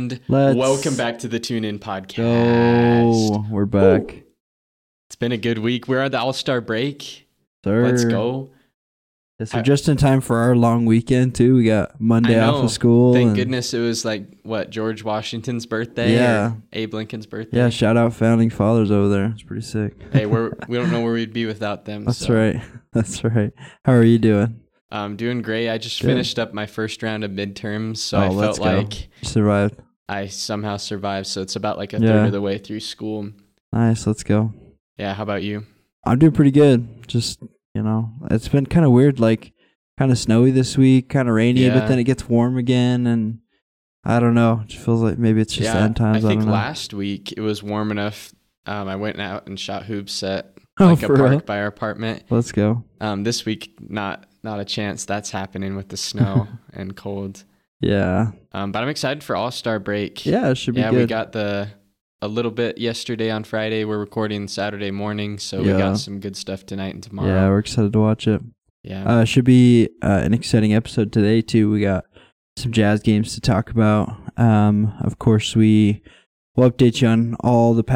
And welcome back to the Tune In Podcast. Go. We're back. Ooh. It's been a good week. We're at the All-Star break. Sir. Let's go. Yeah, so just in time for our long weekend, too. We got Monday off of school. Thank goodness it was George Washington's birthday? Yeah. Abe Lincoln's birthday? Yeah, shout out Founding Fathers over there. It's pretty sick. Hey, we don't know where we'd be without them. That's right. That's right. How are you doing? I'm doing great. I just finished up my first round of midterms, so I felt like you survived. I somehow survived, so it's about a third of the way through school. Nice, let's go. Yeah, how about you? I'm doing pretty good. Just, it's been kind of weird, kind of snowy this week, kind of rainy, but then it gets warm again, and I don't know. It just feels like maybe it's just the end times. I think last week it was warm enough. I went out and shot hoops at a park by our apartment. Let's go. This week, not a chance that's happening with the snow and cold. Yeah. But I'm excited for All-Star break. Yeah, it should be good. Yeah, we got a little bit yesterday on Friday. We're recording Saturday morning, so we got some good stuff tonight and tomorrow. Yeah, we're excited to watch it. Yeah. Should be an exciting episode today, too. We got some Jazz games to talk about. Of course, we'll update you on all the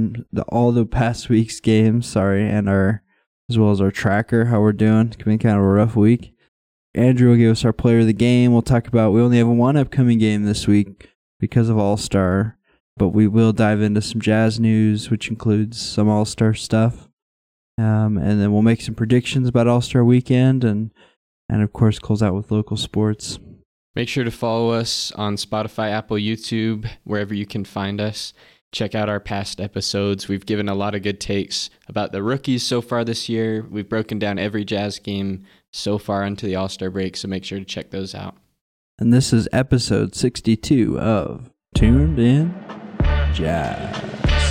past week's games, and as well as our tracker, how we're doing. It's been kind of a rough week. Andrew will give us our player of the game. We'll talk about, we only have one upcoming game this week because of All-Star, but we will dive into some Jazz news, which includes some All-Star stuff. And then we'll make some predictions about All-Star weekend and of course close out with local sports. Make sure to follow us on Spotify, Apple, YouTube, wherever you can find us. Check out our past episodes. We've given a lot of good takes about the rookies so far this year. We've broken down every Jazz game so far into the All-Star break, so make sure to check those out. And this is episode 62 of Tuned In Jazz.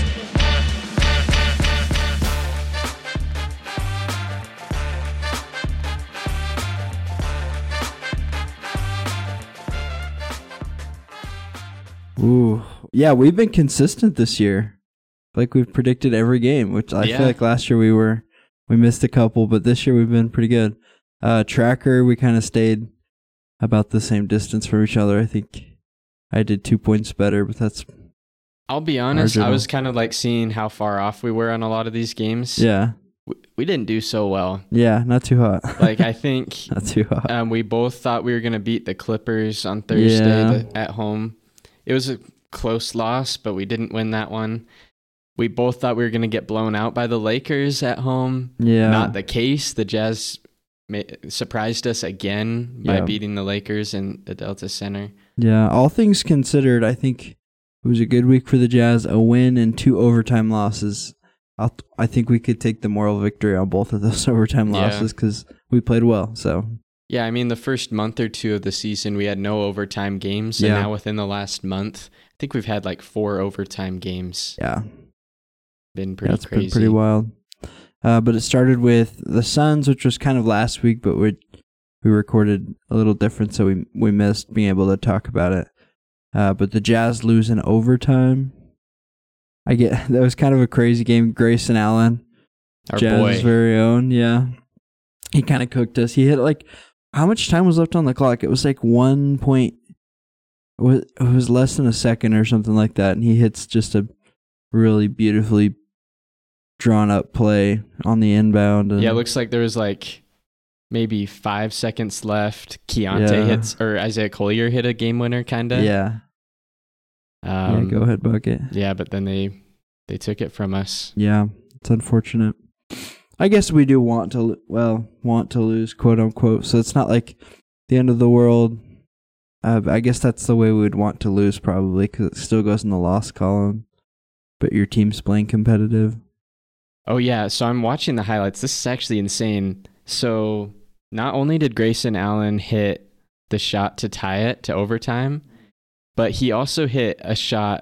Ooh, yeah, we've been consistent this year. We've predicted every game, which I feel like last year we missed a couple, but this year we've been pretty good. Tracker, we kind of stayed about the same distance from each other. I think I did 2 points better, but that's... I'll be honest, marginal. I was kind of seeing how far off we were on a lot of these games. Yeah. We didn't do so well. Yeah, not too hot. I think... Not too hot. We both thought we were going to beat the Clippers on Thursday at home. It was a close loss, but we didn't win that one. We both thought we were going to get blown out by the Lakers at home. Yeah. Not the case. The Jazz surprised us again by beating the Lakers in the Delta Center. Yeah, all things considered, I think it was a good week for the Jazz. A win and 2 overtime losses. I think we could take the moral victory on both of those overtime losses because we played well. So. Yeah, I mean, the first month or two of the season, we had no overtime games. And now within the last month, I think we've had 4 overtime games. Yeah. Been pretty crazy. Been pretty wild. But it started with the Suns, which was kind of last week, but we recorded a little different, so we missed being able to talk about it. But the Jazz lose in overtime. That was kind of a crazy game. Grayson Allen, our Jazz's very own, he kind of cooked us. He hit how much time was left on the clock? It was 1 point. It was less than a second or something like that, and he hits just a really beautifully drawn up play on the inbound. And it looks like there was maybe 5 seconds left. Keontae hits, or Isaiah Collier hit a game winner, kind of. Yeah. Go ahead, bucket. Yeah, but then they took it from us. Yeah, it's unfortunate. I guess we do want to lose, quote unquote. So it's not the end of the world. I guess that's the way we would want to lose, probably, because it still goes in the loss column. But your team's playing competitive. Oh yeah, so I'm watching the highlights. This is actually insane. So not only did Grayson Allen hit the shot to tie it to overtime, but he also hit a shot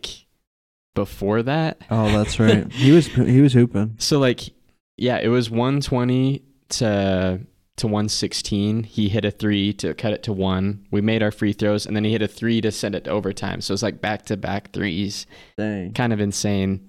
before that. Oh, that's right. He was hooping. So it was 120 to 116. He hit a 3 to cut it to 1. We made our free throws, and then he hit a 3 to send it to overtime. So it's back-to-back threes. Dang. Kind of insane.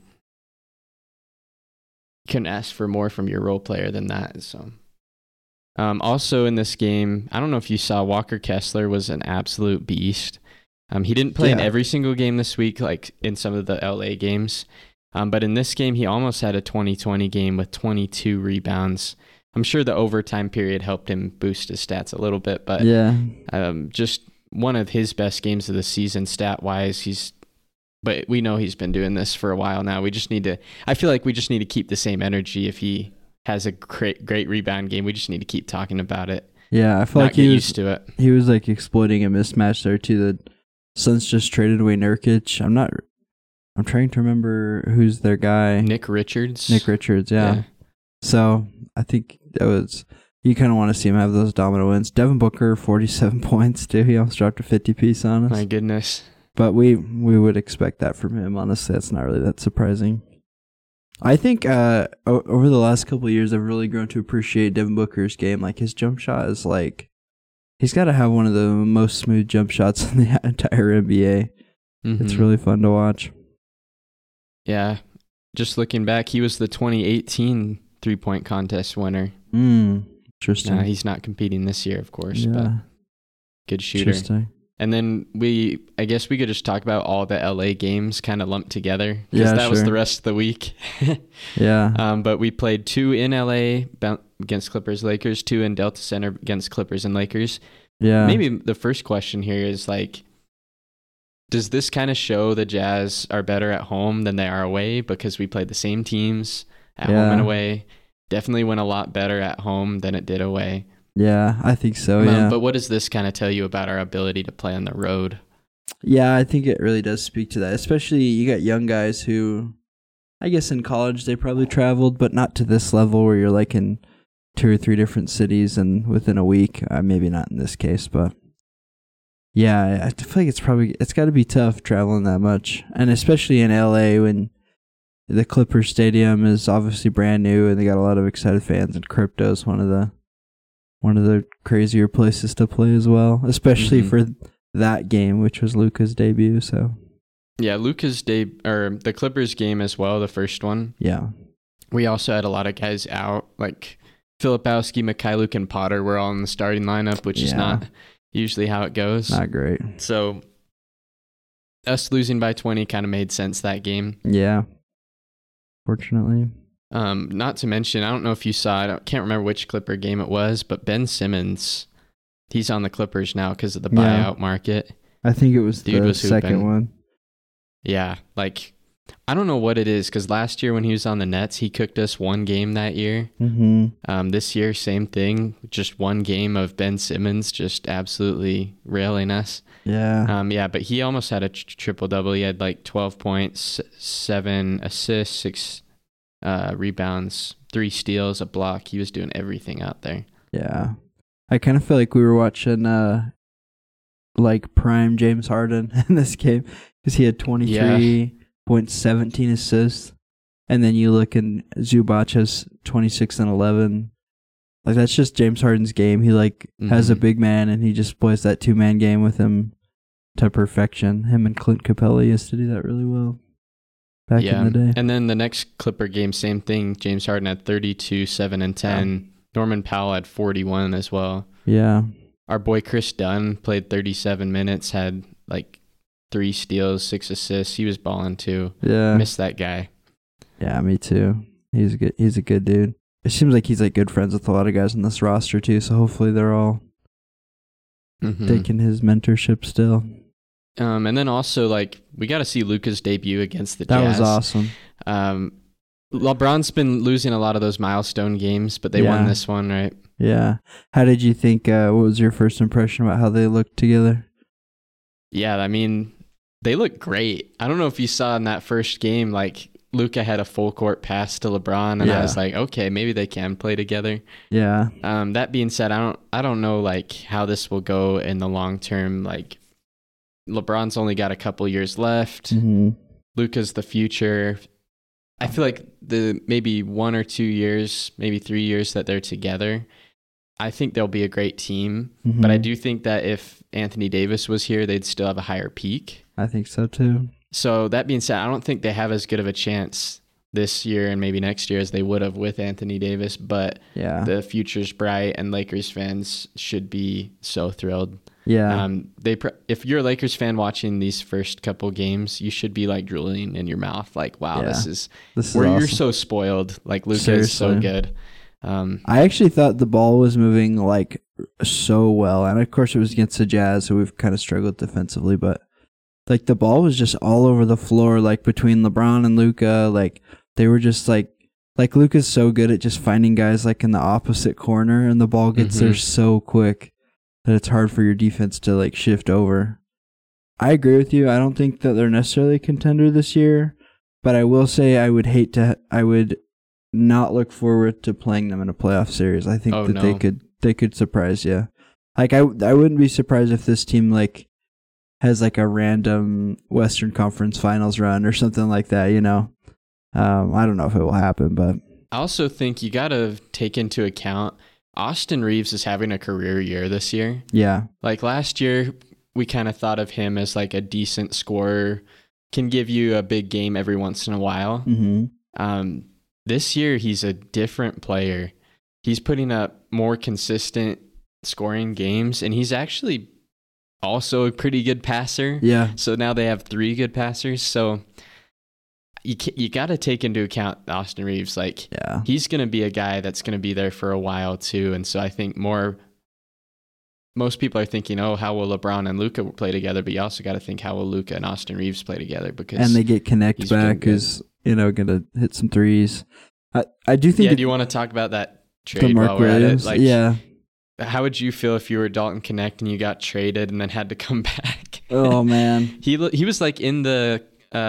Couldn't ask for more from your role player than that. So, also in this game, I don't know if you saw, Walker Kessler was an absolute beast. He didn't play in every single game this week, like in some of the LA games. But in this game, he almost had a 20-20 game with 22 rebounds. I'm sure the overtime period helped him boost his stats a little bit, but just one of his best games of the season stat-wise. But we know he's been doing this for a while now. I feel like we just need to keep the same energy. If he has a great rebound game, we just need to keep talking about it. Yeah, I feel like he was used to it. He was like exploiting a mismatch there too. The Suns just traded away Nurkic. I'm trying to remember who's their guy. Nick Richards, yeah. So I think you kind of want to see him have those dominant wins. Devin Booker, 47 points too. He almost dropped a 50 piece on us. My goodness. But we would expect that from him. Honestly, that's not really that surprising. I think over the last couple of years, I've really grown to appreciate Devin Booker's game. Like, his jump shot is like, he's got to have one of the most smooth jump shots in the entire NBA. Mm-hmm. It's really fun to watch. Yeah. Just looking back, he was the 2018 3-point contest winner. Interesting. He's not competing this year, of course, but good shooter. Interesting. And then I guess we could just talk about all the LA games kind of lumped together, because that was the rest of the week. Yeah. But we played 2 in LA against Clippers, Lakers, 2 in Delta Center against Clippers and Lakers. Yeah. Maybe the first question here is like, does this kind of show the Jazz are better at home than they are away? Because we played the same teams at home and away. Definitely went a lot better at home than it did away. Yeah, I think so, yeah. But what does this kind of tell you about our ability to play on the road? Yeah, I think it really does speak to that. Especially you got young guys who, I guess in college they probably traveled, but not to this level where you're like in 2 or 3 different cities and within a week. Maybe not in this case, but yeah, I feel like it's got to be tough traveling that much. And especially in LA when the Clippers Stadium is obviously brand new and they got a lot of excited fans, and Crypto's one of the crazier places to play as well, especially for that game, which was Luka's debut. So yeah, the Clippers game as well, the first one. Yeah, we also had a lot of guys out, like Filipowski, Mikhailuk, and Potter were all in the starting lineup, which is not usually how it goes. Not great. So us losing by 20 kind of made sense that game. Yeah, fortunately. Not to mention, I don't know if you saw it, I can't remember which Clipper game it was, but Ben Simmons, he's on the Clippers now because of the buyout market. I think it was the second one. Yeah, like, I don't know what it is, because last year when he was on the Nets, he cooked us 1 game that year. Mm-hmm. This year, same thing, just 1 game of Ben Simmons just absolutely railing us. Yeah. But he almost had a triple-double. He had like 12 points, 7 assists, 6 rebounds, 3 steals, a block. He was doing everything out there. Yeah. I kind of feel like we were watching like prime James Harden in this game, because he had 23.17 assists, and then you look and Zubac has 26 and 11. Like, that's just James Harden's game. He has a big man and he just plays that 2-man game with him to perfection. Him and Clint Capella used to do that really well back in the day. And then the next Clipper game, same thing. James Harden had 32, 7, and 10. Yeah. Norman Powell had 41 as well. Yeah. Our boy Chris Dunn played 37 minutes, had like 3 steals, 6 assists. He was balling too. Yeah. Missed that guy. Yeah, me too. He's a good dude. It seems like he's like good friends with a lot of guys on this roster too, so hopefully they're all taking his mentorship still. And then also, like, we got to see Luka's debut against the Jazz. That was awesome. LeBron's been losing a lot of those milestone games, but they won this one, right? Yeah. How did you think, what was your first impression about how they looked together? Yeah, I mean, they look great. I don't know if you saw in that first game, like, Luka had a full court pass to LeBron, and I was like, okay, maybe they can play together. Yeah. That being said, I don't know, like, how this will go in the long term. Like, LeBron's only got a couple years left. Luka's the future. I feel like the maybe 1 or 2 years, maybe 3 years that they're together, I think they'll be a great team. But I do think that if Anthony Davis was here, they'd still have a higher peak. I think so too. So that being said, I don't think they have as good of a chance this year and maybe next year as they would have with Anthony Davis, but Yeah. the future's bright and Lakers fans should be so thrilled. Yeah. If you're a Lakers fan watching these first couple games, you should be like drooling in your mouth, like, wow, Yeah. this is awesome. You're so spoiled. Like Luka is so Seriously. good. I actually thought the ball was moving like so well, and of course it was against the Jazz, so we've kind of struggled defensively, but like the ball was just all over the floor, like between LeBron and Luka. Like they were just like Luka's so good at just finding guys like in the opposite corner, and the ball gets there so quick that it's hard for your defense to like shift over. I agree with you. I don't think that they're necessarily a contender this year, but I will say I would not look forward to playing them in a playoff series. I think they could surprise you. Like I wouldn't be surprised if this team like has like a random Western Conference Finals run or something like that, you know. I don't know if it will happen, but I also think you got to take into account Austin Reeves is having a career year this year. yeah. Like last year, we kind of thought of him as like a decent scorer, can give you a big game every once in a while. Mm-hmm. This year, he's a different player. He's putting up more consistent scoring games, and he's actually also a pretty good passer. Yeah. So now they have 3 good passers. So you got to take into account Austin Reeves. Like, Yeah. he's going to be a guy that's going to be there for a while too. And so I think most people are thinking, oh, how will LeBron and Luka play together? But you also got to think, how will Luka and Austin Reeves play together? Because And they get Connect he's been back, good. who's, gonna hit some threes. I do think do you want to talk about that the trade Mark while we're Williams. at it? Like, yeah. how would you feel if you were Dalton Connect and you got traded and then had to come back? Oh man. He was like in the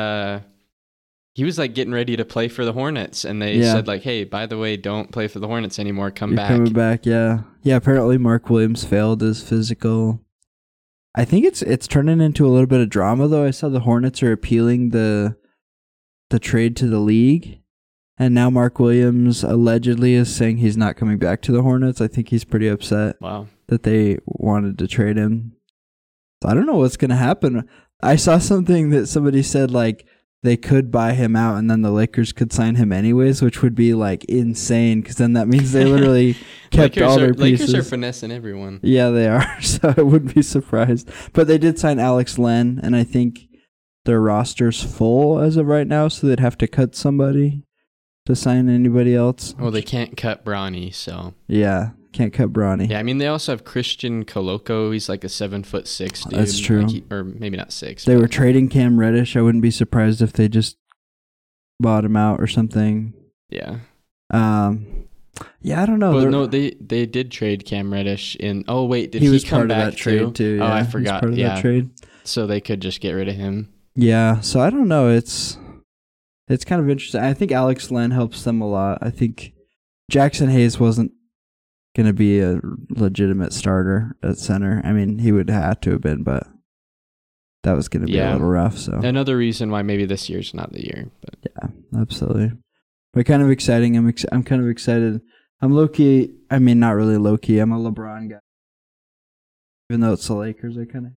he was like getting ready to play for the Hornets, and they Yeah. said like, hey, by the way, don't play for the Hornets anymore. Come You're back. coming back, yeah. Yeah, apparently Mark Williams failed his physical. I think it's turning into a little bit of drama though. I saw the Hornets are appealing the trade to the league, and now Mark Williams allegedly is saying he's not coming back to the Hornets. I think he's pretty upset Wow. that they wanted to trade him. So I don't know what's going to happen. I saw something that somebody said like they could buy him out and then the Lakers could sign him anyways, which would be like insane because then that means they literally kept all their pieces. Lakers are finessing everyone. Yeah, they are. So I wouldn't be surprised. But they did sign Alex Len, and I think their roster's full as of right now, so they'd have to cut somebody to sign anybody else. Well, they can't cut Bronny, so Yeah, can't cut Bronny. yeah. I mean, they also have Christian Coloco. He's like a 7'6" dude. That's true. Like or maybe not 6. They but- were trading Cam Reddish. I wouldn't be surprised if they just bought him out or something. Yeah. Yeah, I don't know. Well, They're- no, they did trade Cam Reddish in. Oh wait, did he he was come part of back that trade too. Oh, Yeah, I he was forgot. part of that trade. So they could just get rid of him. Yeah, so I don't know. It's kind of interesting. I think Alex Len helps them a lot. I think Jackson Hayes wasn't going to be a legitimate starter at center. I mean, he would have to have been, but that was going to be a little rough. So Another reason why maybe this year's not the year. But yeah, absolutely. But kind of exciting. I'm kind of excited. I'm low-key. I mean, not really low-key. I'm a LeBron guy. Even though it's the Lakers, I kind of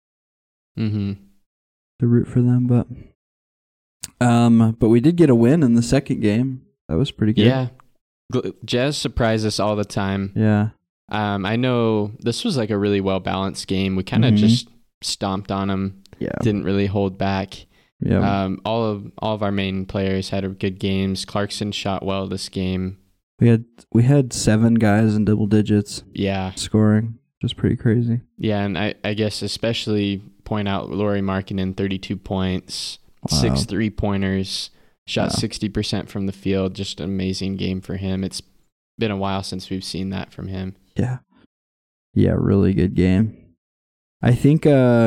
to root for them, but we did get a win in the second game. That was pretty good. Yeah. Jazz surprise us all the time. Yeah. I know this was like a really well-balanced game. We kind of just stomped on them. Yeah. Didn't really hold back. Yeah. All of our main players had good games. Clarkson shot well this game. We had 7 guys in double digits Yeah. scoring, which is pretty crazy. Yeah, and I guess especially point out Lauri Markkanen, 32 points, Wow. 6 3-pointers, shot Wow. 60% from the field. Just an amazing game for him. It's been a while since we've seen that from him. Yeah. Yeah, really good game. I think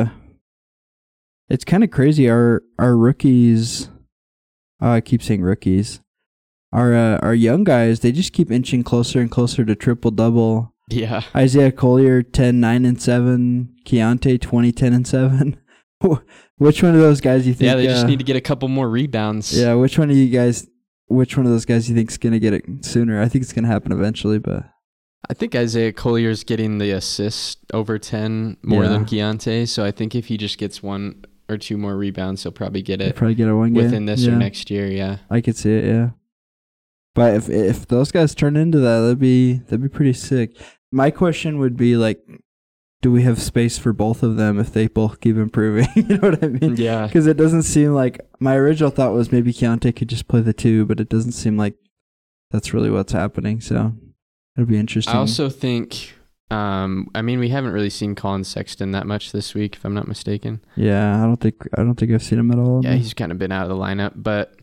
it's kind of crazy. Our rookies, I keep saying rookies. Our young guys, they just keep inching closer and closer to triple-double. Yeah. Isaiah Collier, 10, 9, and 7. Keontae, 20, 10, and 7. Which one of those guys you think? Yeah, they just need to get a couple more rebounds. Yeah, which one of those guys you think is going to get it sooner? I think it's going to happen eventually, but I think Isaiah Collier's getting the assist over 10 more than Keontae, so I think if he just gets 1 or 2 more rebounds, he'll probably get he'll it probably get a one game within this or Yeah. next year, yeah. I could see it, yeah. But if those guys turn into that, that'd be pretty sick. My question would be like, do we have space for both of them if they both keep improving? You know what I mean? Yeah. Because it doesn't seem like, my original thought was maybe Keontae could just play the two, but it doesn't seem like that's really what's happening. So it'll be interesting. I also think, I mean, we haven't really seen Colin Sexton that much this week, if I'm not mistaken. Yeah, I don't think I've seen him at all. Yeah, he's kind of been out of the lineup, but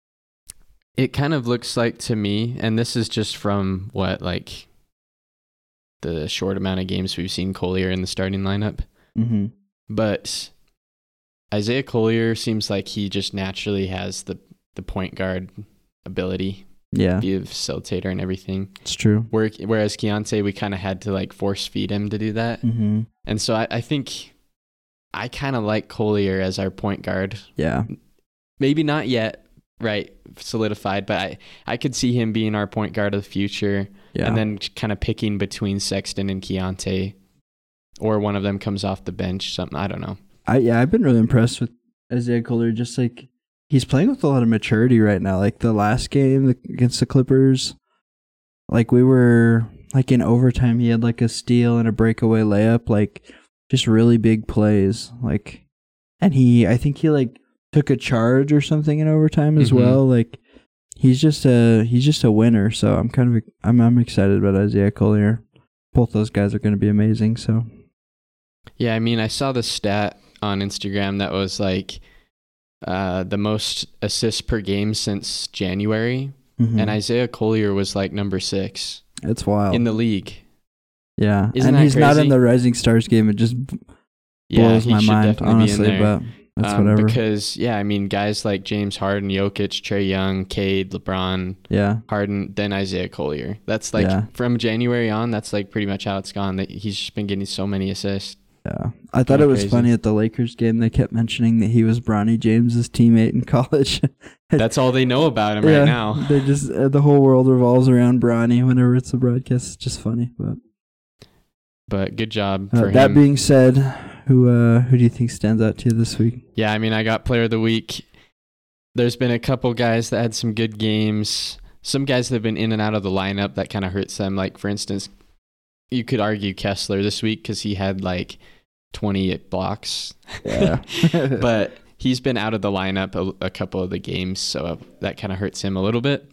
it kind of looks like to me, and this is just from like the short amount of games we've seen Collier in the starting lineup. Mm-hmm. But Isaiah Collier seems like he just naturally has the point guard ability. Yeah. Be a facilitator and everything. It's true. Whereas Keontae, we kind of had to like force feed him to do that. Mm-hmm. And so I think I kind of like Collier as our point guard. Yeah. Maybe not yet, right, solidified, but I could see him being our point guard of the future. Yeah. And then kind of picking between Sexton and Keontae, or one of them comes off the bench, something, I don't know. I've been really impressed with Isaiah Collier. Just like, he's playing with a lot of maturity right now. Like the last game against the Clippers, like we were like in overtime, he had like a steal and a breakaway layup, like just really big plays. Like, and I think he like took a charge or something in overtime as well. Like he's just a winner. So I'm excited about Isaiah Collier. Both those guys are going to be amazing. So yeah, I mean, I saw the stat on Instagram that was like the most assists per game since January, and Isaiah Collier was like number 6. It's wild in the league. Yeah, Isn't and that he's not crazy? in the Rising Stars game. It just blows my mind, honestly. But that's whatever. Because I mean, guys like James Harden, Jokic, Trae Young, Cade, LeBron, Harden, then Isaiah Collier. That's like from January on. That's like pretty much how it's gone. That he's just been getting so many assists. Yeah, I thought it was funny at the Lakers game. They kept mentioning that he was Bronny James's teammate in college. That's all they know about him right now. They just the whole world revolves around Bronny whenever it's a broadcast. It's just funny, but good job for him. That being said, who do you think stands out to you this week? Yeah, I mean, I got player of the week. There's been a couple guys that had some good games. Some guys that have been in and out of the lineup that kind of hurts them. Like, for instance, you could argue Kessler this week because he had like 20 blocks. Yeah. But he's been out of the lineup a couple of the games, so that kind of hurts him a little bit.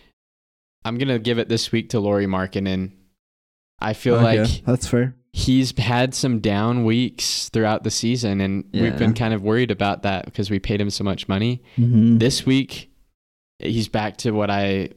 I'm going to give it this week to Lauri Markkanen. I feel like that's fair. He's had some down weeks throughout the season, and we've been kind of worried about that because we paid him so much money. Mm-hmm. This week, he's back to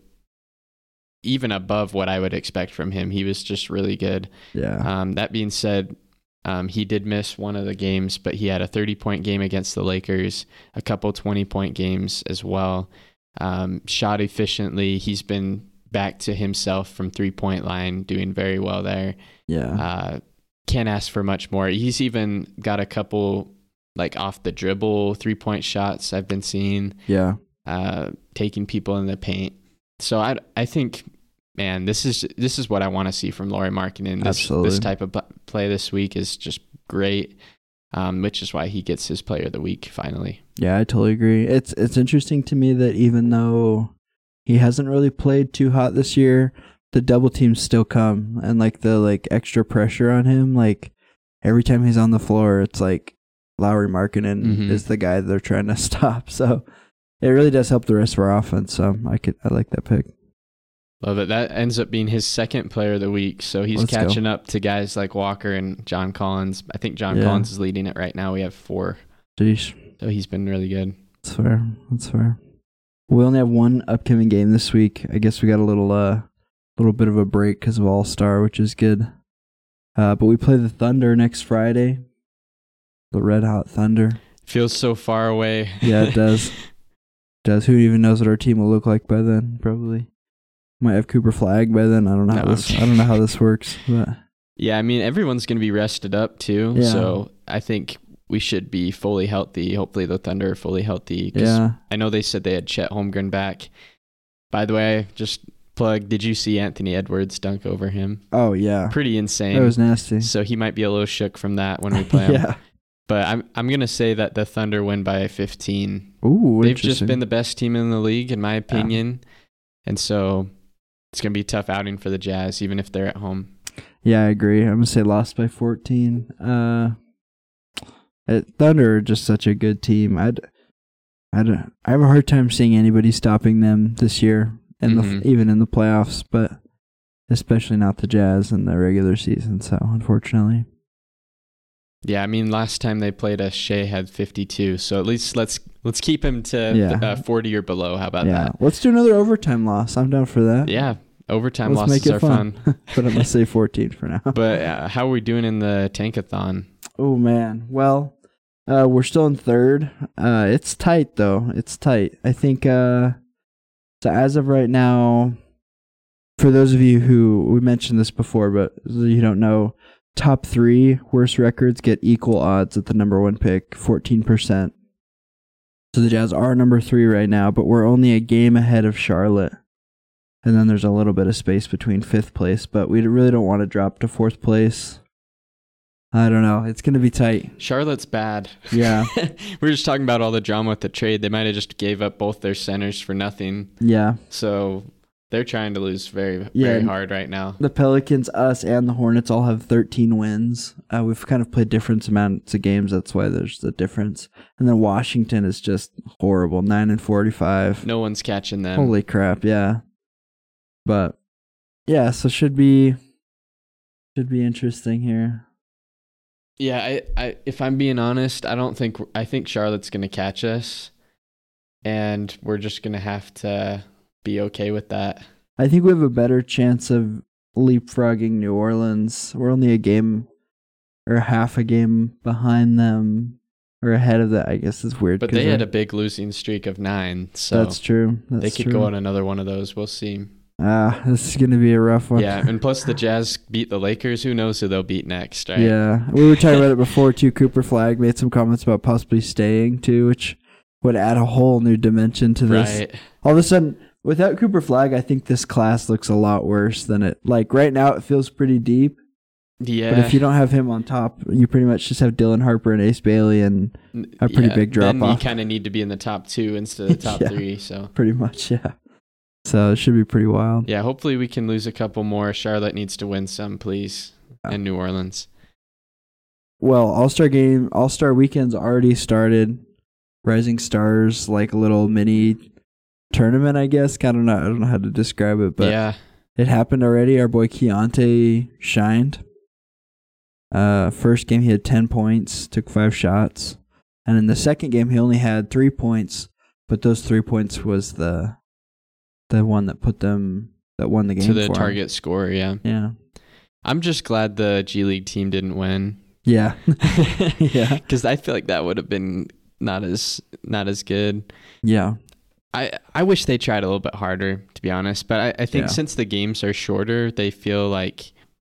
even above what I would expect from him. He was just really good. Yeah. That being said, he did miss one of the games, but he had a 30-point game against the Lakers, a couple 20-point games as well. Shot efficiently. He's been back to himself from 3-point line, doing very well there. Yeah. Can't ask for much more. He's even got a couple like off the dribble 3-point shots I've been seeing. Yeah. Taking people in the paint. So I think, man, this is what I want to see from Lauri Markkanen. This type of play this week is just great, which is why he gets his player of the week finally. Yeah, I totally agree. It's interesting to me that even though he hasn't really played too hot this year, the double teams still come, and like the extra pressure on him, like every time he's on the floor, it's like Lauri Markkanen is the guy they're trying to stop. So it really does help the rest of our offense. So I like that pick. Love it. That ends up being his second player of the week. So he's catching up to guys like Walker and John Collins. I think John Collins is leading it right now. We have 4. Sheesh. So he's been really good. That's fair. We only have one upcoming game this week. I guess we got a little bit of a break because of All-Star, which is good. But we play the Thunder next Friday. The Red Hot Thunder. Feels so far away. Yeah, it does. Who even knows what our team will look like by then? Probably might have Cooper Flag by then. I don't know how this works. But yeah, I mean, everyone's going to be rested up too. Yeah. So I think we should be fully healthy. Hopefully the Thunder are fully healthy. Yeah. I know they said they had Chet Holmgren back. By the way, just plug, did you see Anthony Edwards dunk over him? Oh, yeah. Pretty insane. That was nasty. So he might be a little shook from that when we play him. Yeah. But I'm going to say that the Thunder win by 15. Ooh, they've just been the best team in the league, in my opinion. And so it's going to be a tough outing for the Jazz, even if they're at home. Yeah, I agree. I'm going to say lost by 14. Thunder are just such a good team. I have a hard time seeing anybody stopping them this year, and even in the playoffs, but especially not the Jazz in the regular season. So, unfortunately. Yeah, I mean, last time they played us, Shea had 52. So at least let's keep him to 40 or below. How about that? Let's do another overtime loss. I'm down for that. Yeah, overtime losses are fun. But I'm going to say 14 for now. But how are we doing in the Tankathon? Oh, man. Well, we're still in third. It's tight, though. It's tight. I think, so as of right now, for those of you who, we mentioned this before, but you don't know, top 3 worst records get equal odds at the number 1 pick, 14%. So the Jazz are number 3 right now, but we're only a game ahead of Charlotte. And then there's a little bit of space between 5th place, but we really don't want to drop to 4th place. I don't know. It's going to be tight. Charlotte's bad. Yeah. We were just talking about all the drama with the trade. They might have just gave up both their centers for nothing. Yeah. So they're trying to lose very hard right now. The Pelicans, us, and the Hornets all have 13 wins. We've kind of played different amounts of games. That's why there's the difference. And then Washington is just horrible, 9-45. No one's catching them. Holy crap, yeah. But yeah, so should be interesting here. Yeah, I if I'm being honest, I think Charlotte's going to catch us, and we're just going to have to be okay with that. I think we have a better chance of leapfrogging New Orleans. We're only a game or half a game behind them or ahead of that. I guess it's weird. But they had a big losing streak of 9, so that's true. They could go on another one of those. We'll see. This is going to be a rough one. Yeah, and plus the Jazz beat the Lakers. Who knows who they'll beat next, right? Yeah, we were talking about it before, too. Cooper Flag made some comments about possibly staying, too, which would add a whole new dimension to this. Right. All of a sudden, without Cooper Flag, I think this class looks a lot worse than it. Like, right now, it feels pretty deep. Yeah. But if you don't have him on top, you pretty much just have Dylan Harper and Ace Bailey and a pretty big drop-off. Then you kind of need to be in the top 2 instead of the top 3, so. Pretty much, yeah. So it should be pretty wild. Yeah, hopefully we can lose a couple more. Charlotte needs to win some, please, and New Orleans. Well, All-Star Weekend's already started. Rising Stars, like a little mini tournament, I guess. I don't know how to describe it, but yeah, it happened already. Our boy Keontae shined. First game he had 10 points, took 5 shots, and in the second game he only had 3 points, but those 3 points was the one that won the game to the for target him. score. Yeah. I'm just glad the G League team didn't win. Yeah, yeah, because I feel like that would have been not as good. Yeah. I wish they tried a little bit harder, to be honest. But I think since the games are shorter, they feel like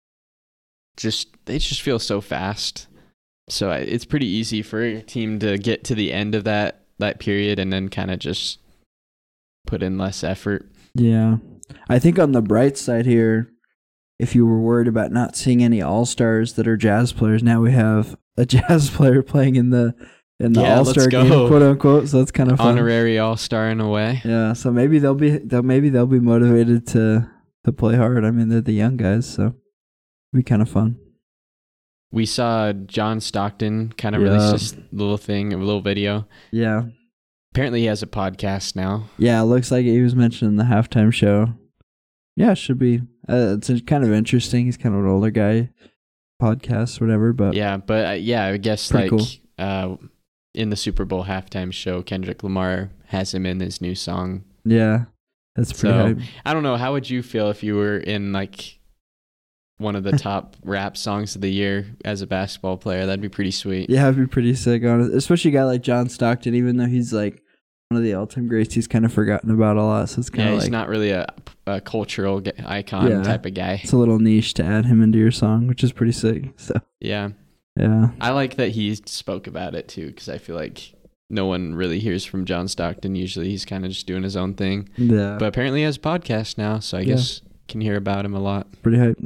they just feel so fast. So it's pretty easy for a team to get to the end of that period and then kind of just put in less effort. Yeah. I think on the bright side here, if you were worried about not seeing any All-Stars that are Jazz players, now we have a Jazz player playing in the All-Star game, quote unquote. So that's kind of fun. Honorary All-Star in a way. Yeah. So maybe they'll be motivated to play hard. I mean, they're the young guys, so it'll be kind of fun. We saw John Stockton kind of release this little thing, a little video. Yeah. Apparently he has a podcast now. Yeah, it looks like he was mentioned in the halftime show. Yeah, it should be. It's kind of interesting. He's kind of an older guy, podcast, whatever. But yeah, I guess like cool. In the Super Bowl halftime show, Kendrick Lamar has him in his new song. Yeah, that's pretty hype. I don't know. How would you feel if you were in like one of the top rap songs of the year as a basketball player? That'd be pretty sweet. Yeah, it'd be pretty sick, honestly. Especially a guy like John Stockton, even though he's like one of the all-time greats, he's kind of forgotten about a lot. So it's kind of he's not really a cultural icon type of guy. It's a little niche to add him into your song, which is pretty sick. So yeah. Yeah. I like that he spoke about it too, because I feel like no one really hears from John Stockton. Usually he's kind of just doing his own thing. Yeah. But apparently he has a podcast now, so I guess can hear about him a lot. Pretty hype.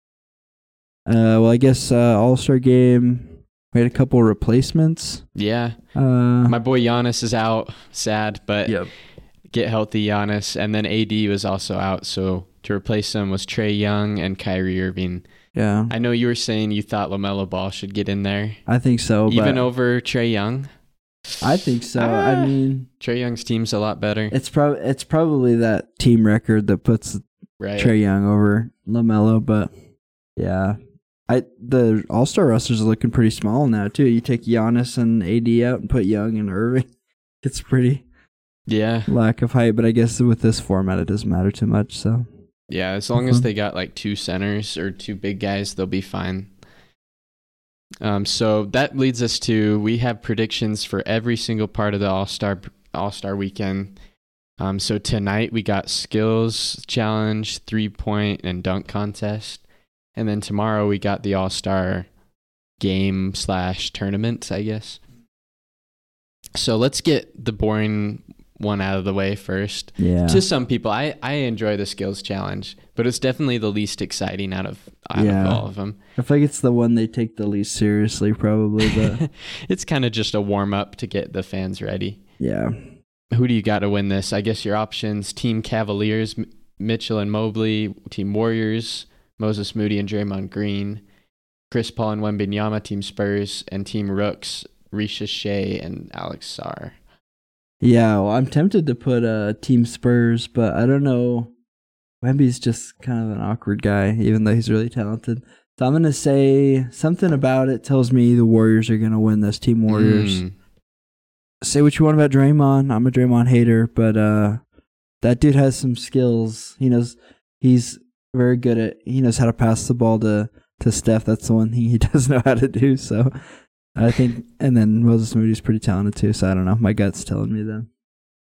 Well, I guess All-Star game, we had a couple replacements. Yeah. My boy Giannis is out. Sad, but get healthy Giannis, and then AD was also out, so to replace him was Trae Young and Kyrie Irving. Yeah. I know you were saying you thought LaMelo Ball should get in there. I think so. Even over Trae Young? I think so. I mean, Trae Young's team's a lot better. it's probably that team record that puts Trae Young over LaMelo, but yeah. The All-Star rosters are looking pretty small now too. You take Giannis and AD out and put Young and Irving. It's pretty lack of height, but I guess with this format it doesn't matter too much, so yeah, as long as they got like 2 centers or 2 big guys, they'll be fine. So that leads us to, we have predictions for every single part of the All-Star weekend. So tonight we got skills challenge, 3-point and dunk contest. And then tomorrow we got the All-Star game / tournament, I guess. So let's get the boring one out of the way first. Yeah. To some people, I enjoy the skills challenge, but it's definitely the least exciting out of all of them. I feel like it's the one they take the least seriously, probably. But it's kind of just a warm up to get the fans ready. Yeah. Who do you got to win this? I guess your options: Team Cavaliers, Mitchell and Mobley; Team Warriors, Moses Moody and Draymond Green; Chris Paul and Wembanyama, Team Spurs; and Team Rooks, Risha Shea and Alex Sarr. Yeah, well, I'm tempted to put Team Spurs, but I don't know. Wemby's just kind of an awkward guy, even though he's really talented. So I'm going to say something about it tells me the Warriors are going to win this. Team Warriors. Say what you want about Draymond. I'm a Draymond hater, but that dude has some skills. He's very good he knows how to pass the ball to Steph. That's the one thing he does know how to do, so I think, and then Moses Moody's pretty talented too, so I don't know. My gut's telling me that.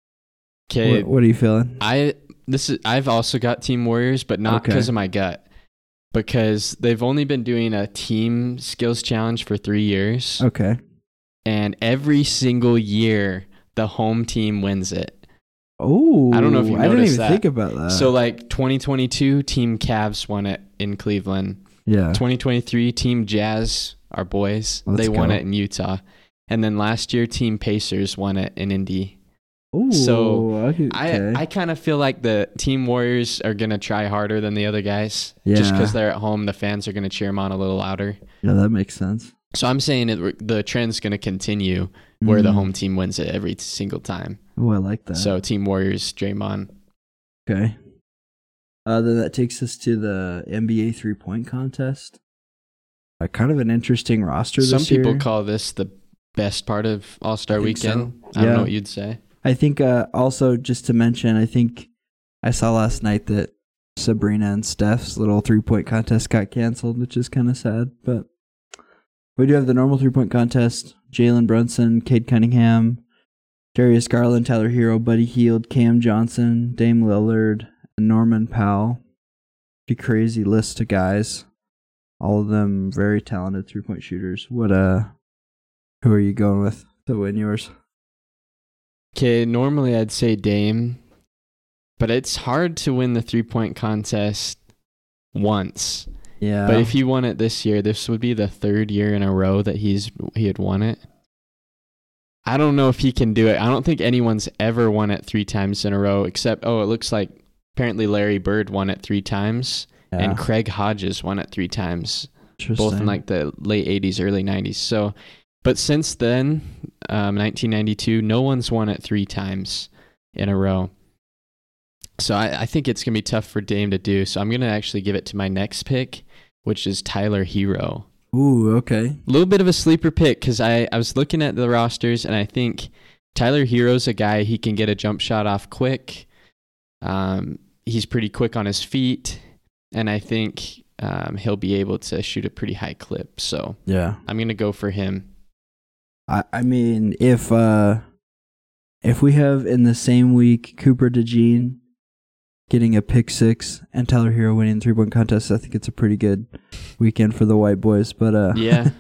Okay. What are you feeling? I've also got Team Warriors, but not because of my gut. Because they've only been doing a team skills challenge for 3 years. Okay. And every single year, the home team wins it. Oh, I don't know if you noticed that. I didn't even think about that. So, like, 2022, Team Cavs won it in Cleveland. Yeah. 2023, Team Jazz, our boys, they won it in Utah. And then last year, Team Pacers won it in Indy. Ooh, so okay. I kind of feel like the Team Warriors are going to try harder than the other guys. Yeah. Just because they're at home, the fans are going to cheer them on a little louder. Yeah, that makes sense. So I'm saying the trend's going to continue where the home team wins it every single time. Oh, I like that. So Team Warriors, Draymond. Okay. Then that takes us to the NBA 3-point contest. Kind of an interesting roster this year. Some people call this the best part of All-Star Weekend. So. I don't know what you'd say. I think also, just to mention, I think I saw last night that Sabrina and Steph's little 3-point contest got canceled, which is kind of sad. But we do have the normal 3-point contest. Jalen Brunson, Cade Cunningham, Darius Garland, Tyler Hero, Buddy Hield, Cam Johnson, Dame Lillard, and Norman Powell. Pretty crazy list of guys. All of them very talented 3-point shooters. Who are you going with to win yours? Okay, normally I'd say Dame, but it's hard to win the 3-point contest once. Yeah. But if he won it this year, this would be the 3rd year in a row that he had won it. I don't know if he can do it. I don't think anyone's ever won it 3 times in a row, except, it looks like apparently Larry Bird won it 3 times, and Craig Hodges won it 3 times, both in like the late 80s, early 90s. So, but since then, 1992, no one's won it 3 times in a row. So I think it's going to be tough for Dame to do. So I'm going to actually give it to my next pick, which is Tyler Hero. Ooh, okay. A little bit of a sleeper pick because I was looking at the rosters, and I think Tyler Hero's a guy, he can get a jump shot off quick. He's pretty quick on his feet, and I think he'll be able to shoot a pretty high clip. So yeah, I'm going to go for him. I mean, if we have in the same week Cooper DeJean getting a pick 6 and Tyler Hero winning the 3-point contest, I think it's a pretty good weekend for the white boys. But yeah,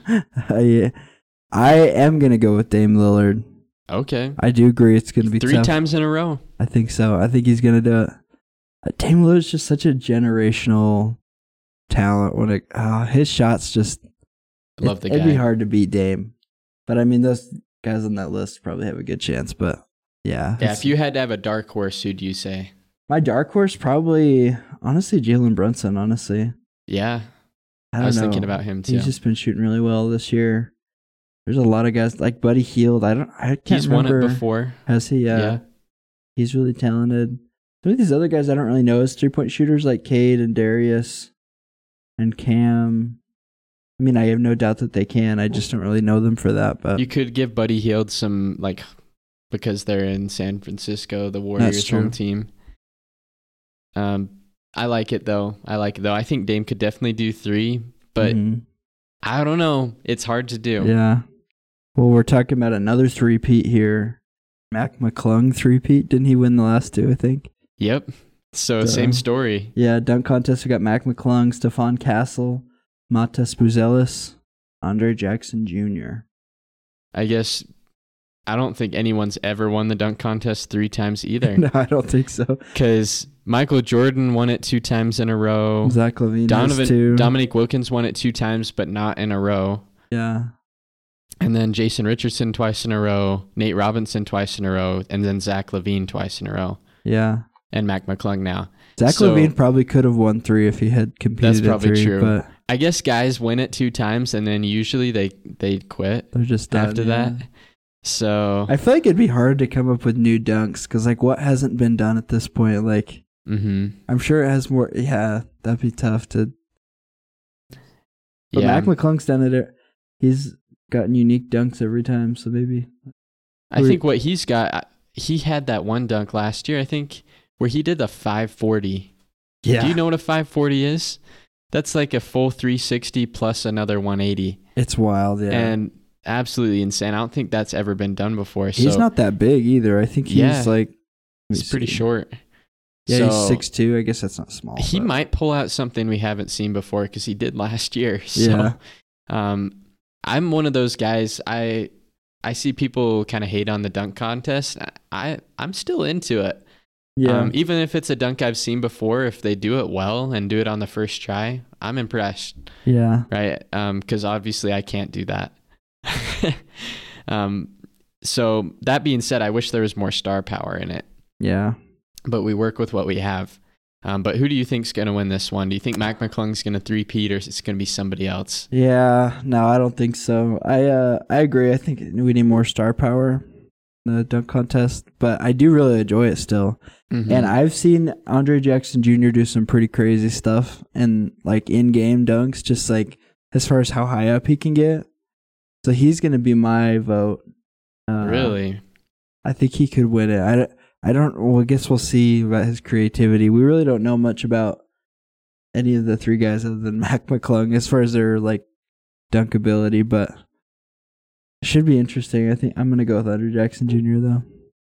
I am gonna go with Dame Lillard. Okay, I do agree it's gonna be 3 tough. times in a row. I think so. I think he's gonna do it. Dame Lillard's just such a generational talent. When his shots just love the guy. It'd be hard to beat Dame. But I mean, those guys on that list probably have a good chance. But Yeah. Yeah, if you had to have a dark horse, who'd you say? My dark horse probably, honestly, Jalen Brunson, honestly. Yeah, I was don't know. thinking about him too. He's just been shooting really well this year. There's a lot of guys like Buddy Hield. I can't He's remember. won it before. Has he? Yeah. He's really talented. Some of these other guys I don't really know as 3-point shooters like Cade and Darius and Cam. I mean, I have no doubt that they can. I just don't really know them for that. But You could give Buddy Hield some, like, because they're in San Francisco, the Warriors home team. I like it though. I think Dame could definitely do 3, but I don't know. It's hard to do. Yeah. Well, we're talking about another 3-peat here. Mac McClung 3-peat. Didn't he win the last 2, I think? Yep. So same story. Yeah, dunk contest. We got Mac McClung, Stephon Castle, Matas Buzelis, Andre Jackson Jr. I guess I don't think anyone's ever won the dunk contest 3 times either. No, I don't think so. Because Michael Jordan won it 2 times in a row. Zach LaVine has 2. Dominique Wilkins won it 2 times, but not in a row. Yeah. And then Jason Richardson twice in a row, Nate Robinson twice in a row, and then Zach LaVine twice in a row. Yeah. And Mac McClung now. Zach LaVine probably could have won 3 if he had competed. That's probably at 3, true. But I guess guys win it 2 times, and then usually they quit. They're just done after that. So I feel like it'd be hard to come up with new dunks because, like, what hasn't been done at this point? Like, I'm sure it has more. Yeah, that'd be tough to. But Mac McClung's done it. He's gotten unique dunks every time, so maybe. I think what he's got, he had that one dunk last year, I think, where he did the 540. Yeah. Do you know what a 540 is? That's like a full 360 plus another 180. It's wild, yeah. And absolutely insane. I don't think that's ever been done before. He's not that big either. I think he's he's pretty short. Yeah, so he's 6'2". I guess that's not small. He might pull out something we haven't seen before because he did last year. So, I'm one of those guys. I see people kind of hate on the dunk contest. I'm still into it. Yeah. Even if it's a dunk I've seen before, if they do it well and do it on the first try, I'm impressed. Yeah. Right. Because obviously I can't do that. So that being said, I wish there was more star power in it. Yeah. But we work with what we have. But who do you think's going to win this one? Do you think Mac McClung's going to 3-peat, or is it going to be somebody else? Yeah, no, I don't think so. I agree. I think we need more star power in the dunk contest, but I do really enjoy it still. Mm-hmm. And I've seen Andre Jackson Jr. do some pretty crazy stuff and like in-game dunks, just like as far as how high up he can get. So he's going to be my vote. Really? I think he could win it. I guess we'll see about his creativity. We really don't know much about any of the 3 guys other than Mac McClung as far as their like dunk ability, but it should be interesting. I think I'm going to go with Andre Jackson Jr. though.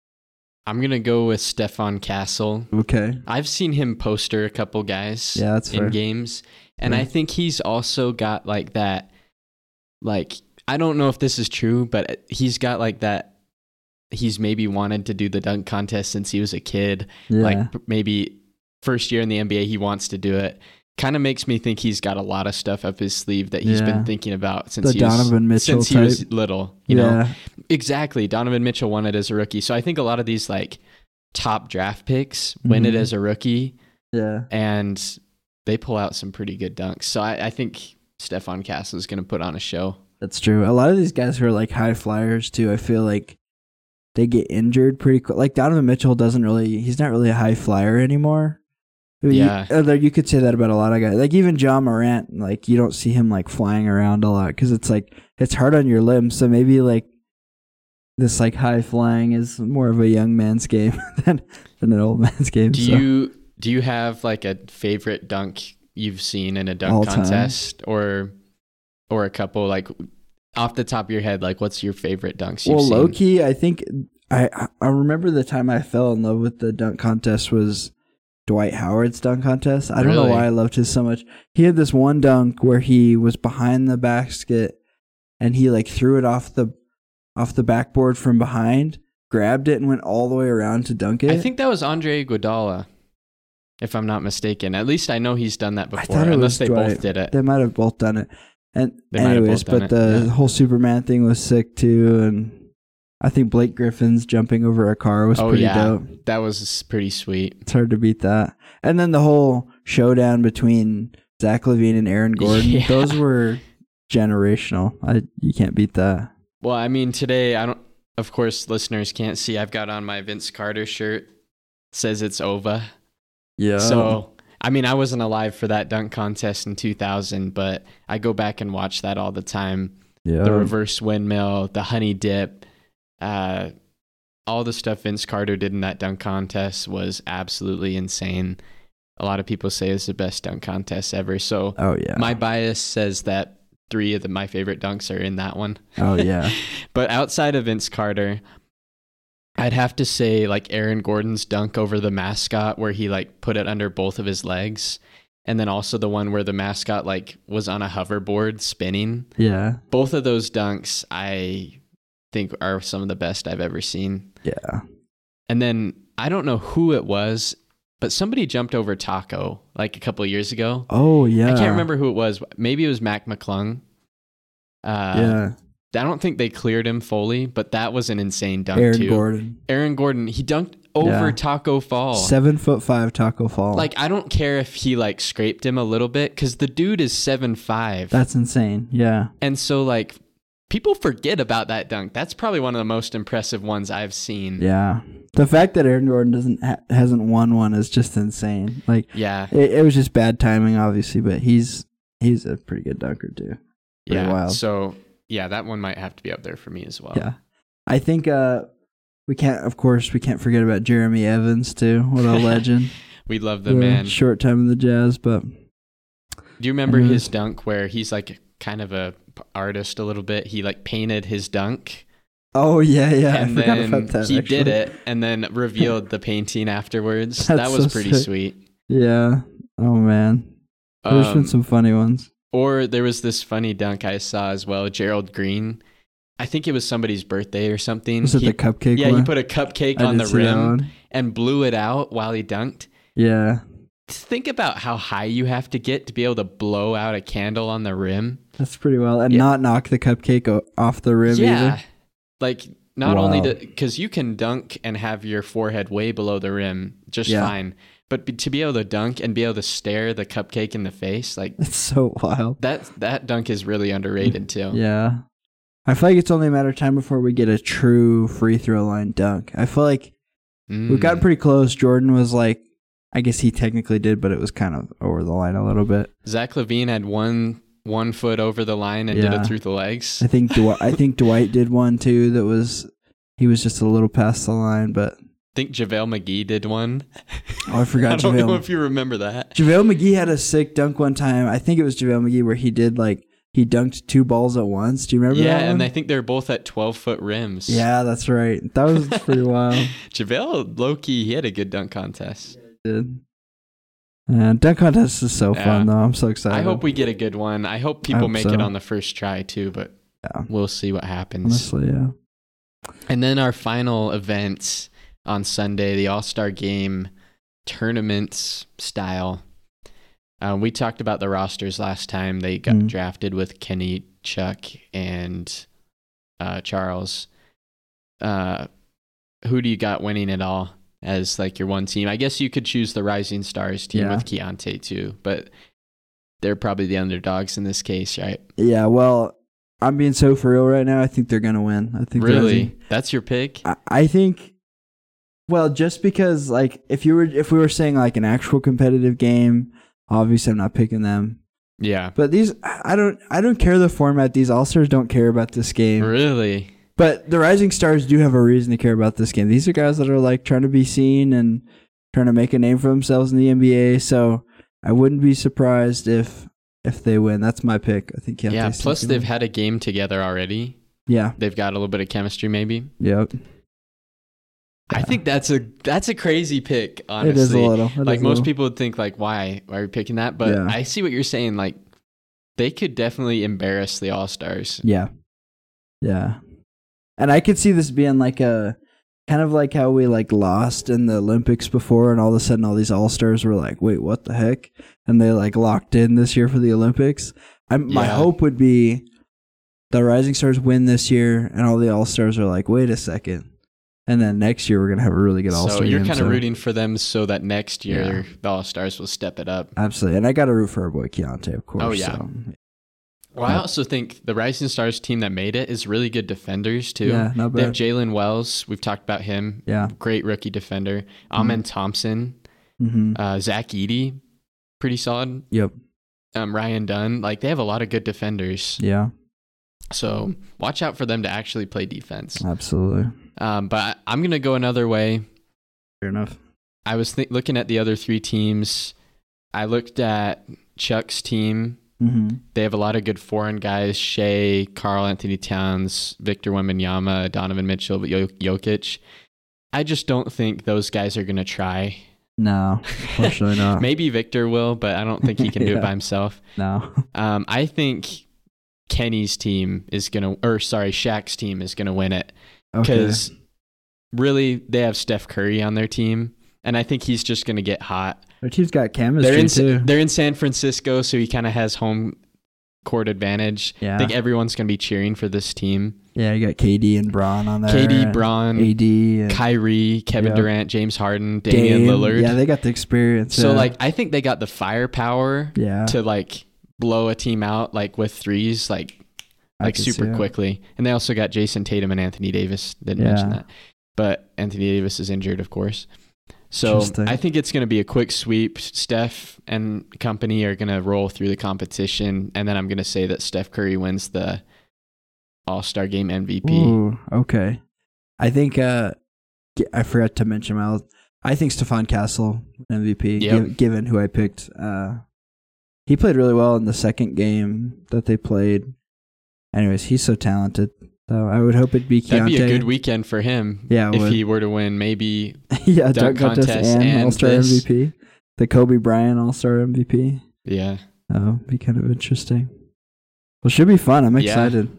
I'm going to go with Stephon Castle. Okay. I've seen him poster a couple guys that's in fair. Games, and I think he's also got like that, like, I don't know if this is true, but he's got like that. He's maybe wanted to do the dunk contest since he was a kid. Yeah. Like maybe first year in the NBA, he wants to do it. Kind of makes me think he's got a lot of stuff up his sleeve that he's been thinking about since he was little. You know, exactly. Donovan Mitchell won it as a rookie, so I think a lot of these like top draft picks win it as a rookie. Yeah, and they pull out some pretty good dunks. So I think Stephon Castle is going to put on a show. That's true. A lot of these guys who are like high flyers too, I feel like they get injured pretty quick. Like Donovan Mitchell he's not really a high flyer anymore. You could say that about a lot of guys. Like even John Morant, like you don't see him like flying around a lot because it's like it's hard on your limbs. So maybe like this like high flying is more of a young man's game than an old man's game. Do you have like a favorite dunk you've seen in a dunk contest or a couple, like off the top of your head, like what's your favorite dunks you've seen? Well, low key, I think I remember the time I fell in love with the dunk contest was Dwight Howard's dunk contest. I don't know why I loved his so much. He had this one dunk where he was behind the basket and he like threw it off the backboard from behind, grabbed it and went all the way around to dunk it. I think that was Andre Iguodala, if I'm not mistaken. At least I know he's done that before, unless they both did it. They might have both done it. And anyways, but the whole Superman thing was sick too, and I think Blake Griffin's jumping over a car was pretty dope. That was pretty sweet. It's hard to beat that. And then the whole showdown between Zach LaVine and Aaron Gordon, those were generational. You can't beat that. Well, I mean, today, of course, listeners can't see, I've got on my Vince Carter shirt. It says it's over. Yeah. So, I mean, I wasn't alive for that dunk contest in 2000, but I go back and watch that all the time. Yeah. The reverse windmill, the honey dip, all the stuff Vince Carter did in that dunk contest was absolutely insane. A lot of people say it's the best dunk contest ever. So my bias says that 3 of my favorite dunks are in that one. Oh, yeah. But outside of Vince Carter, I'd have to say like Aaron Gordon's dunk over the mascot where he like put it under both of his legs. And then also the one where the mascot like was on a hoverboard spinning. Yeah. Both of those dunks I think are some of the best I've ever seen. Yeah. And then I don't know who it was, but somebody jumped over Taco like a couple of years ago. Oh, yeah. I can't remember who it was. Maybe it was Mac McClung. Yeah. I don't think they cleared him fully, but that was an insane dunk too. Aaron Gordon, he dunked over Taco Fall. 7'5" Taco Fall. Like, I don't care if he like scraped him a little bit because the dude is 7'5". That's insane. Yeah. And so like people forget about that dunk. That's probably one of the most impressive ones I've seen. Yeah. The fact that Aaron Gordon hasn't won one is just insane. Like, yeah, it was just bad timing, obviously, but he's a pretty good dunker too. Pretty wild. So yeah, that one might have to be up there for me as well. Yeah, I think we can't forget about Jeremy Evans too. What a legend! We love the man. Short time in the Jazz, but do you remember his dunk where he's like kind of a artist a little bit? He like painted his dunk. Oh yeah. And I forgot about that. He did it and then revealed the painting afterwards. That was pretty sweet. Yeah. Oh man. There's been some funny ones. Or there was this funny dunk I saw as well. Gerald Green. I think it was somebody's birthday or something. Was it the cupcake one? Yeah, he put a cupcake on the rim and blew it out while he dunked. Yeah. Think about how high you have to get to be able to blow out a candle on the rim. That's pretty well. And not knock the cupcake off the rim either. Like, not only because you can dunk and have your forehead way below the rim just fine. But to be able to dunk and be able to stare the cupcake in the face, like... It's so wild. That dunk is really underrated, too. Yeah. I feel like it's only a matter of time before we get a true free throw line dunk. I feel like we've gotten pretty close. Jordan was like... I guess he technically did, but it was kind of over the line a little bit. Zach LaVine had one foot over the line and did it through the legs. I think Dwight did one, too, he was just a little past the line, but... I think JaVale McGee did one. Oh, I forgot JaVale. I don't know if you remember that. JaVale McGee had a sick dunk one time. I think it was JaVale McGee where he dunked 2 balls at once. Do you remember that one? Yeah, and I think they're both at 12-foot rims. Yeah, that's right. That was pretty wild. JaVale, low-key, he had a good dunk contest. Yeah, he did. And dunk contest is so fun, though. I'm so excited. I hope we get a good one. I hope people make it on the first try, too, but we'll see what happens. Honestly, yeah. And then our final event on Sunday, the All-Star Game tournament style. We talked about the rosters last time. They got drafted with Kenny, Chuck, and Charles. Who do you got winning it all as like your one team? I guess you could choose the Rising Stars team with Keontae too, but they're probably the underdogs in this case, right? Yeah, well, I'm being so for real right now. I think they're going to win. I think really? That's your pick? I think... Well, just because, like, if we were saying like an actual competitive game, obviously I'm not picking them. Yeah. But these, I don't care the format. These All-Stars don't care about this game. Really? But the Rising Stars do have a reason to care about this game. These are guys that are like trying to be seen and trying to make a name for themselves in the NBA. So I wouldn't be surprised if they win. That's my pick. I think. Yeah. Plus, they've had a game together already. Yeah. They've got a little bit of chemistry, maybe. Yep. I think that's a crazy pick, honestly. It is a little. Like most people would think like, why are you picking that? But I see what you're saying. Like they could definitely embarrass the All-Stars. Yeah. Yeah. And I could see this being like a kind of like how we like lost in the Olympics before and all of a sudden all these All-Stars were like, wait, what the heck? And they like locked in this year for the Olympics. My hope would be the Rising Stars win this year, and all the All Stars are like, wait a second. And then next year we're gonna have a really good All Star. So you're kind of rooting for them so that next year the All Stars will step it up. Absolutely, and I got to root for our boy Keontae, of course. Oh yeah. So. Well, I also think the Rising Stars team that made it is really good defenders too. Yeah, not bad. They have Jalen Wells. We've talked about him. Yeah, great rookie defender. Amen Thompson, Zach Eady, pretty solid. Yep. Ryan Dunn. Like they have a lot of good defenders. Yeah. So watch out for them to actually play defense. Absolutely. But I'm gonna go another way. Fair enough. I was looking at the other three teams. I looked at Chuck's team. They have a lot of good foreign guys: Shea, Karl Anthony Towns, Victor Wembanyama, Donovan Mitchell, Jokic. I just don't think those guys are gonna try. No, unfortunately not. Maybe Victor will, but I don't think he can do it by himself. No. I think Kenny's team is Shaq's team is gonna win it. Because really, they have Steph Curry on their team, and I think he's just going to get hot. Their team's got chemistry, too. They're in San Francisco, so he kind of has home court advantage. Yeah. I think everyone's going to be cheering for this team. Yeah, you got KD and Bron on there. KD, Bron, AD, and Kyrie, Kevin Durant, James Harden, Damian Lillard. Yeah, they got the experience. So, I think they got the firepower to, blow a team out, with threes, super quickly. And they also got Jason Tatum and Anthony Davis. Didn't mention that. But Anthony Davis is injured, of course. So I think it's going to be a quick sweep. Steph and company are going to roll through the competition. And then I'm going to say that Steph Curry wins the All-Star Game MVP. Ooh, okay. I think I forgot to mention I think Stephon Castle MVP, given who I picked. He played really well in the second game that they played. Anyways, he's so talented. So I would hope it'd be Keontae. That'd be a good weekend for him. Yeah, if he were to win, maybe dunk contest and All-Star MVP. The Kobe Bryant All-Star MVP. Yeah. Oh, be kind of interesting. Well, should be fun. I'm excited.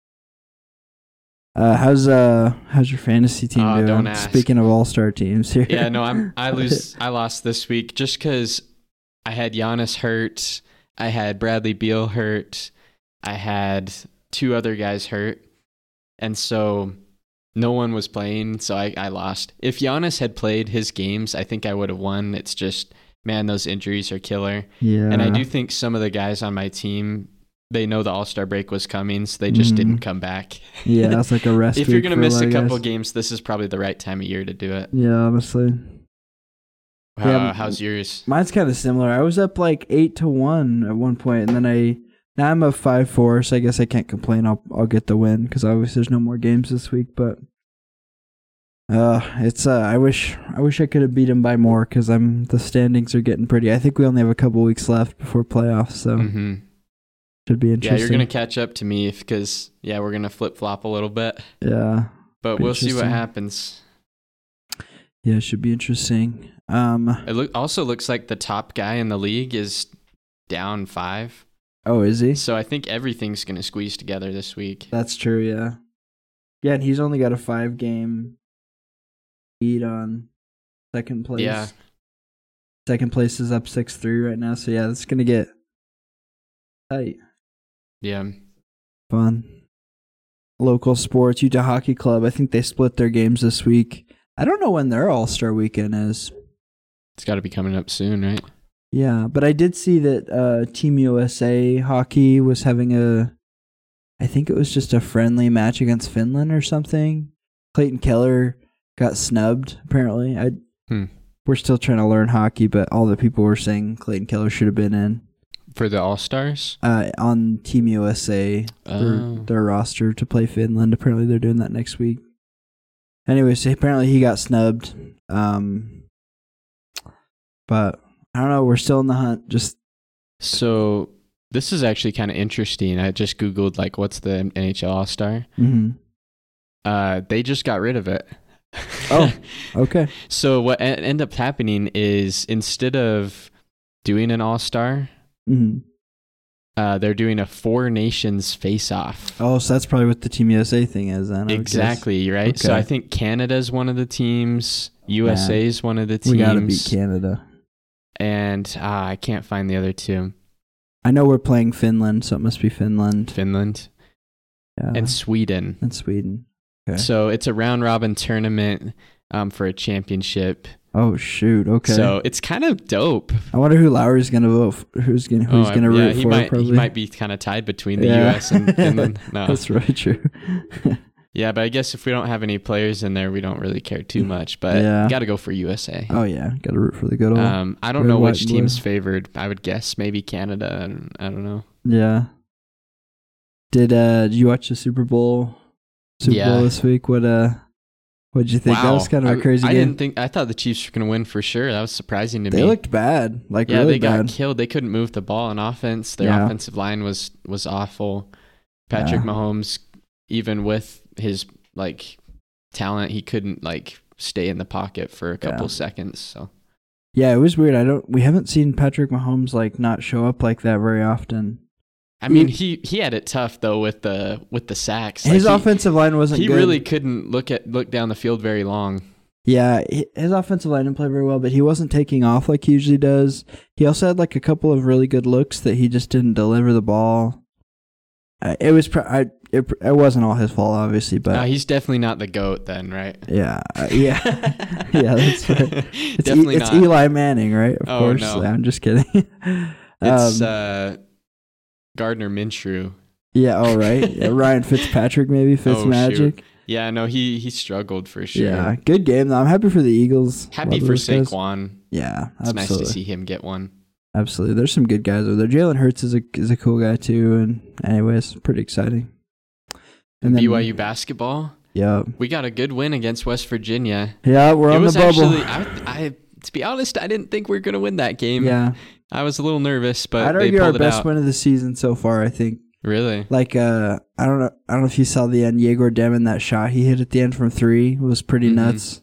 How's your fantasy team doing? Don't ask. Speaking of All-Star teams here. Yeah, no, I lost this week just because I had Giannis hurt. I had Bradley Beal hurt. I had 2 other guys hurt. And so no one was playing, so I lost. If Giannis had played his games, I think I would have won. It's just, man, those injuries are killer. Yeah. And I do think some of the guys on my team, they know the All-Star break was coming, so they just didn't come back. Yeah, that's like a rest If you're going to miss a couple games, this is probably the right time of year to do it. Yeah, honestly. How's yours? Mine's kind of similar. I was up 8-1 at one point, and then now I'm up 5-4, so I guess I can't complain. I'll get the win because obviously there's no more games this week. But it's I wish I could have beat him by more because the standings are getting pretty. I think we only have a couple weeks left before playoffs, so should be interesting. Yeah, you're gonna catch up to me because we're gonna flip flop a little bit. Yeah, but we'll see what happens. Yeah, it should be interesting. It also looks like the top guy in the league is down 5. Oh, is he? So I think everything's going to squeeze together this week. That's true, yeah. Yeah, and he's only got a 5-game lead on second place. Yeah. Second place is up 6-3 right now, so yeah, it's going to get tight. Yeah. Fun. Local sports, Utah Hockey Club, I think they split their games this week. I don't know when their All-Star weekend is. It's got to be coming up soon, right? Yeah, but I did see that Team USA Hockey was having I think it was just a friendly match against Finland or something. Clayton Keller got snubbed, apparently. We're still trying to learn hockey, but all the people were saying Clayton Keller should have been in. For the All-Stars? On Team USA, their roster to play Finland. Apparently they're doing that next week. Anyway, so apparently he got snubbed. But I don't know. We're still in the hunt. So this is actually kind of interesting. I just Googled what's the NHL All-Star. They just got rid of it. Oh, okay. So what ended up happening is instead of doing an All-Star, they're doing a 4 nations face-off. Oh, so that's probably what the Team USA thing is then. Exactly, right? Okay. So I think Canada's one of the teams. USA's one of the teams. We got to beat Canada. And I can't find the other 2. I know we're playing Finland, so it must be Finland. and Sweden. Okay. So it's a round robin tournament for a championship. Oh shoot! Okay. So it's kind of dope. I wonder who Lowry's gonna vote. Who's gonna root for? He might be kind of tied between the U.S. and Finland. No, that's really true. Yeah, but I guess if we don't have any players in there, we don't really care too much. But got to go for USA. Oh yeah, got to root for the good old. I don't know which team's favored. I would guess maybe Canada. I don't know. Yeah. Did you watch the Super Bowl? Bowl this week. What'd you think? Wow. That was kind of a crazy game. I thought the Chiefs were going to win for sure. That was surprising to me. They looked bad. Really they bad. got killed. They couldn't move the ball on offense. Their offensive line was awful. Patrick Mahomes, even with his talent, he couldn't stay in the pocket for a couple seconds. So yeah, it was weird. We haven't seen Patrick Mahomes not show up like that very often. I mean, he had it tough though with the sacks. His offensive line wasn't good. He really couldn't look down the field very long. Yeah, his offensive line didn't play very well, but he wasn't taking off like he usually does. He also had a couple of really good looks that he just didn't deliver the ball. It wasn't all his fault, obviously, but he's definitely not the GOAT then, right? Yeah, yeah, that's right. It's Eli Manning, right? Of course. No. I'm just kidding. It's Gardner Minshew. Yeah. All right. Yeah, Ryan Fitzpatrick, maybe Fitzmagic. Shoot. Yeah. No, he struggled for sure. Yeah. Good game though. I'm happy for the Eagles. Happy for Saquon. Yeah. It's nice to see him get one. Absolutely. There's some good guys over there. Jalen Hurts is a cool guy too. And anyways, pretty exciting. And then, BYU basketball. Yeah. We got a good win against West Virginia. Yeah, we're on the bubble. Actually, to be honest, I didn't think we were going to win that game. Yeah. I was a little nervous, but I'd argue our best win of the season so far, I think. Really? I don't know if you saw the end. Yegor Demon, that shot he hit at the end from 3 was pretty nuts.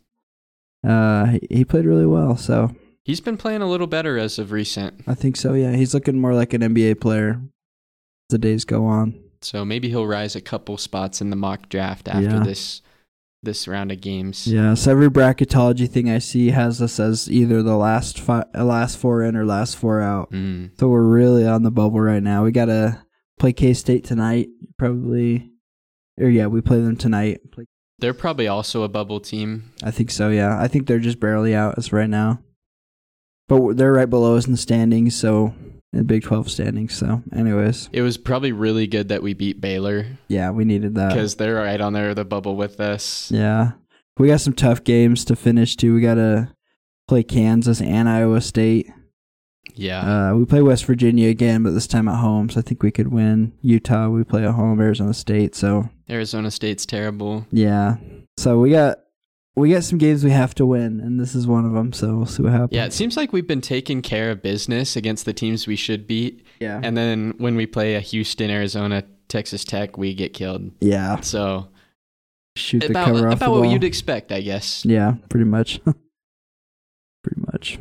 He played really well, so. He's been playing a little better as of recent. I think so, yeah. He's looking more like an NBA player as the days go on. So maybe he'll rise a couple spots in the mock draft after this round of games. Yeah, so every bracketology thing I see has us as either the last 4 in or last 4 out. So we're really on the bubble right now. We got to play K-State tonight, probably. We play them tonight. They're probably also a bubble team. I think so, yeah. I think they're just barely out as right now. But they're right below us in the standings, so in the Big 12 standings. So, anyways. It was probably really good that we beat Baylor. Yeah, we needed that. Because they're right on there, the bubble with us. Yeah. We got some tough games to finish, too. We got to play Kansas and Iowa State. Yeah. We play West Virginia again, but this time at home, so I think we could win. Utah, we play at home, Arizona State, so. Arizona State's terrible. Yeah. So we got some games we have to win, and this is one of them, so we'll see what happens. Yeah, it seems like we've been taking care of business against the teams we should beat. Yeah. And then when we play a Houston, Arizona, Texas Tech, we get killed. Yeah. So shoot the cover off the ball. About what you'd expect, I guess. Yeah, pretty much. Pretty much.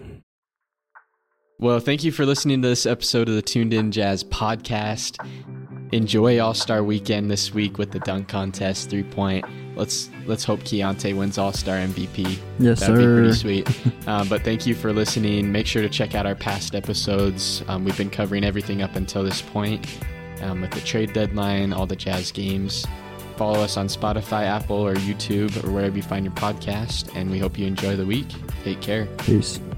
Well, thank you for listening to this episode of the Tuned In Jazz podcast. Enjoy All-Star Weekend this week with the dunk contest, 3-point. Let's hope Keontae wins All-Star MVP. Yes, That'd be pretty sweet. But thank you for listening. Make sure to check out our past episodes. We've been covering everything up until this point with the trade deadline, all the Jazz games. Follow us on Spotify, Apple, or YouTube, or wherever you find your podcast. And we hope you enjoy the week. Take care. Peace.